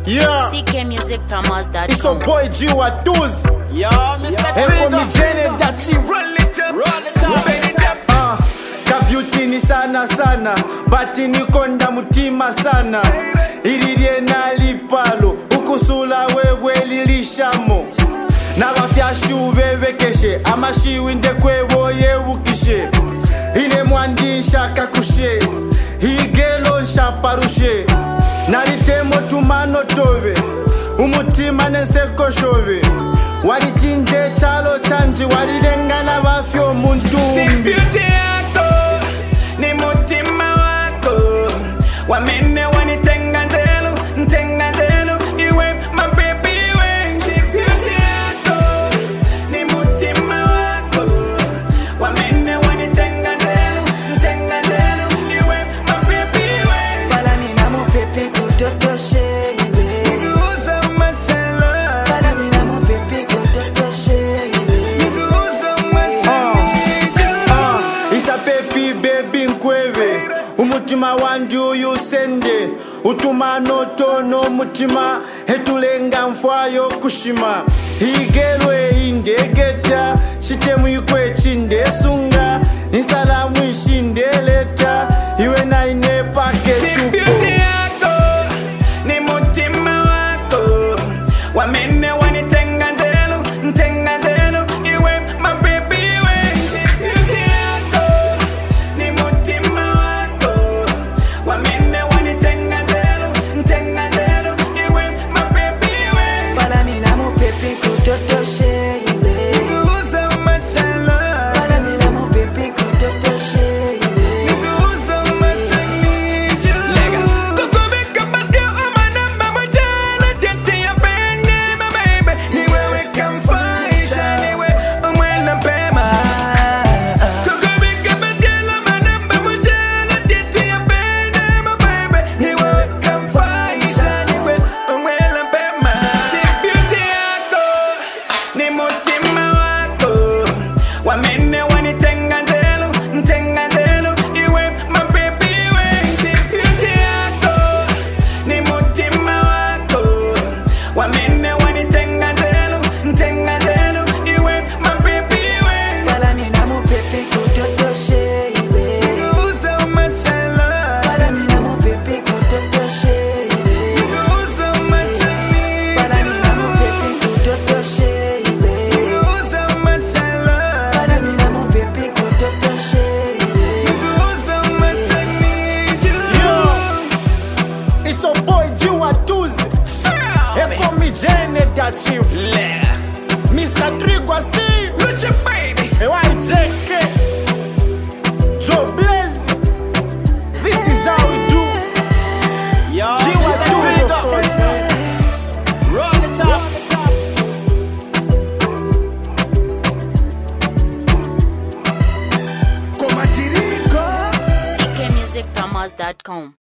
Yeah. CKmusicpromos.com. It's your boy G Watuz. Yo, Mr. Eko mi Jenny Dachi. Roll it up, baby, up. Kabyuti ni sana sana, bati ni konda mutima sana. Iririe na lipalo, ukusula wewe lilishamo. Nabafyashu bebekeshe, amashiwi ndekwewo yewukishe. Ine mwandi nshaka kushe, higelo nshaparushe. Naritemo tumano tobe, umutima nenseko shobe. Warichinje chalo chanji, warirengana bafyo muntumbi. Ni mutima wako wamene wanitenga nzelu iwe my baby we si beauty yako ni mutima wako wamene wanitenga nzelu iwe my baby we Fala mina mo pepe kutotoshe Niguza machala Fala mina mo pepe kutotoshe Niguza machala Isa pepi baby nkweve, umutima wandi uyusende. Utumano tono mutima, hetulenga mfwayo kushima. Higelwe indegeta, shitemu yukwe chinde sunga. Insalamu ishinde leta, iwe na ine pake chupo. beauty yako ni mutima wako wamene wanitenga nzelu iwe my baby we si beauty yako ni mutima wako wamene wanitenga nzelu iwe my baby we Fala mina mo pepe kutotoshe Niguza machala Fala mina mo pepe kutotoshe Niguza machaniju Kukubika baske umanamba mujana Tete ya pende my baby Niwewe kamfaisha niwe umwela pema Kukubika baske umanamba mujana Tete ya pende my baby Niwewe kamfaisha niwe umwela pema Si beauty yako ni mutima wako wamene wanitenga nzelu iwe my baby we si beauty yako ni mutima wako wamene wanitenga nzelu iwe my baby we Fala mina mo pepe kutotoshe Niguza machala Fala mina mo pepe kutotoshe Niguza machala Fala mina mo pepe kutotoshe Niguza machala Fala mina mo pepe kutotoshe Niguza machala It's your boy G Watuz. Eko mi Jenny Dachi. Mr. Trigwasi. Lucha baby YJK. Joe Blaze. This is how we do. Yo, G Watuz, of course, man. roll it up. Komatiriko. CKmusicpromos.com.